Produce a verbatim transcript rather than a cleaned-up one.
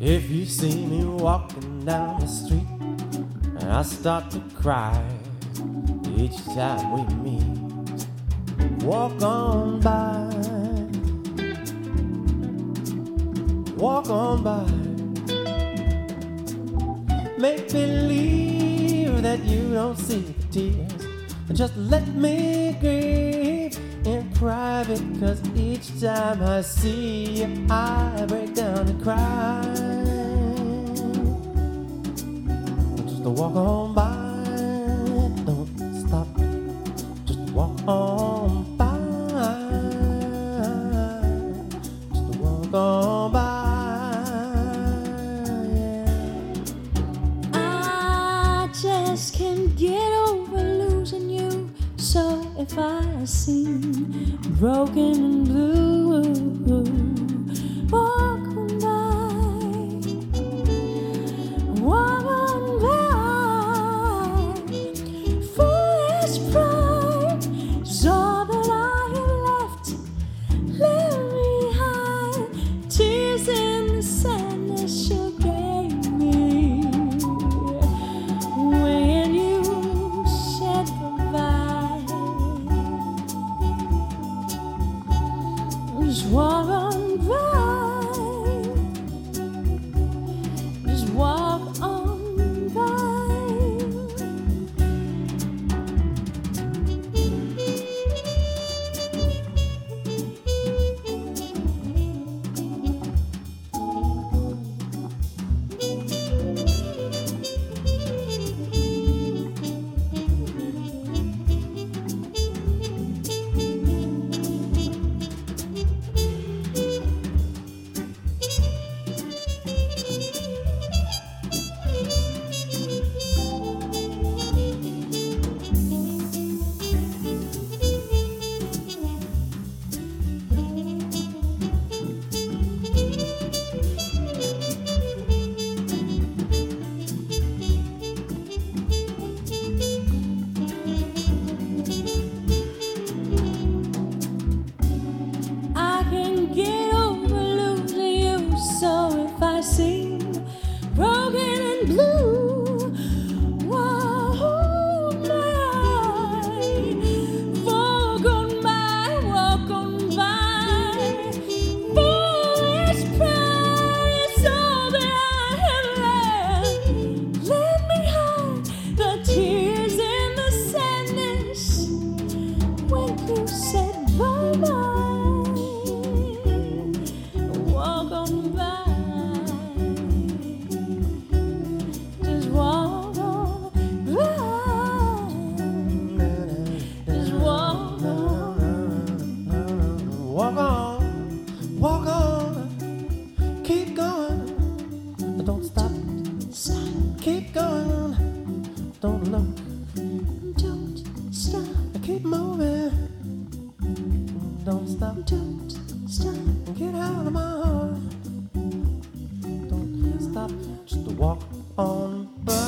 If you see me walking down the street, I start to cry each time we meet. Walk on by, walk on by. Make believe that you don't see the tears. Just let me grieve in private, 'cause each time I see you, I break down and cry. Just walk on by, don't stop, just walk on by, just walk on by. Yeah. I just can't get over losing you. So if I seem broken and blue, walk on by, walk on by. Foolish pride is all that I have left. Let me hide tears in the sadness you gave me when you said goodbye. Just walk on by, just walk on by. Seem broken and blue, walk on by, walk on by, walk on by. Foolish pride is all that I have left. Let me hide the tears and the sadness when you said bye bye. Walk on by. Walk on, walk on, keep going, don't stop, stop. Keep going, don't look, don't stop, keep moving, don't stop, don't stop, get out of my heart, don't stop, just walk on by.